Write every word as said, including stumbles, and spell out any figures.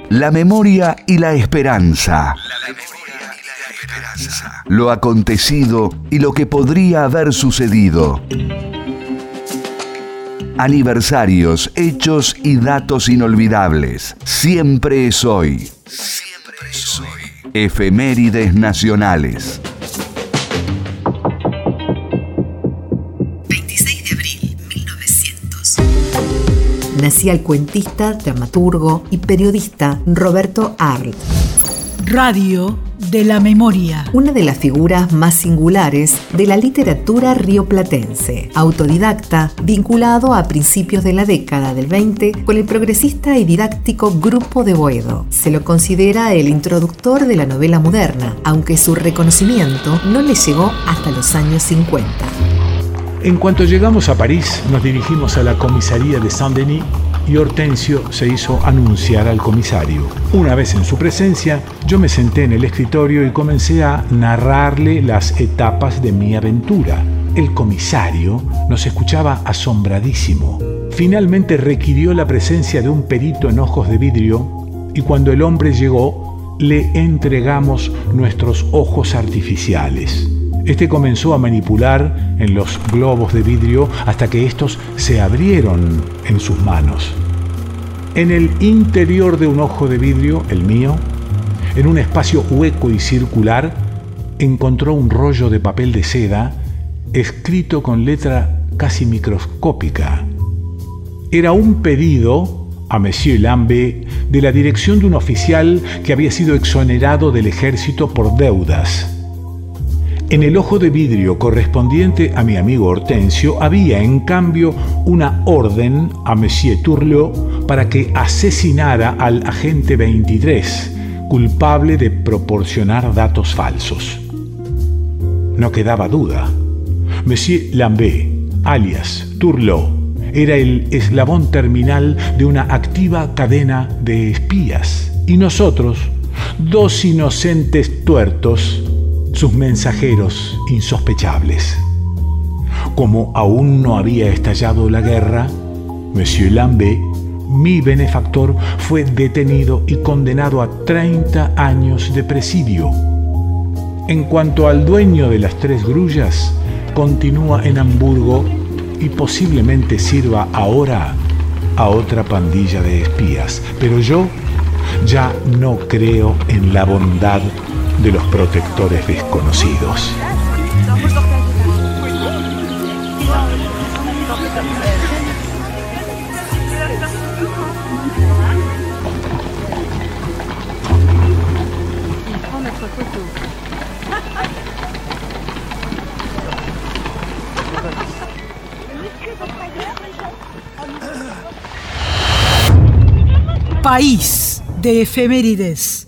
La memoria y la esperanza. Lo acontecido y lo que podría haber sucedido. Aniversarios, hechos y datos inolvidables. Siempre es hoy. Siempre es hoy. Efemérides nacionales. veintiséis de abril de mil novecientos. Nacía el cuentista, dramaturgo y periodista Roberto Arlt. Radio de la memoria. Una de las figuras más singulares de la literatura rioplatense. Autodidacta, vinculado a principios de la década del veinte con el progresista y didáctico Grupo de Boedo. Se lo considera el introductor de la novela moderna, aunque su reconocimiento no le llegó hasta los años cincuenta. En cuanto llegamos a París, nos dirigimos a la comisaría de Saint-Denis y Hortensio se hizo anunciar al comisario. Una vez en su presencia, yo me senté en el escritorio y comencé a narrarle las etapas de mi aventura. El comisario nos escuchaba asombradísimo. Finalmente requirió la presencia de un perito en ojos de vidrio y cuando el hombre llegó, le entregamos nuestros ojos artificiales. Este comenzó a manipular en los globos de vidrio hasta que estos se abrieron en sus manos. En el interior de un ojo de vidrio, el mío, en un espacio hueco y circular, encontró un rollo de papel de seda escrito con letra casi microscópica. Era un pedido a Monsieur Lambé de la dirección de un oficial que había sido exonerado del ejército por deudas. En el ojo de vidrio correspondiente a mi amigo Hortensio había, en cambio, una orden a Monsieur Turlot para que asesinara al agente veintitrés, culpable de proporcionar datos falsos. No quedaba duda. Monsieur Lambé, alias Turlot, era el eslabón terminal de una activa cadena de espías. Y nosotros, dos inocentes tuertos, sus mensajeros insospechables. Como aún no había estallado la guerra, Monsieur Lambé, mi benefactor, fue detenido y condenado a treinta años de presidio. En cuanto al dueño de las tres grullas, continúa en Hamburgo y posiblemente sirva ahora a otra pandilla de espías. Pero yo ya no creo en la bondad de los protectores desconocidos. País de efemérides.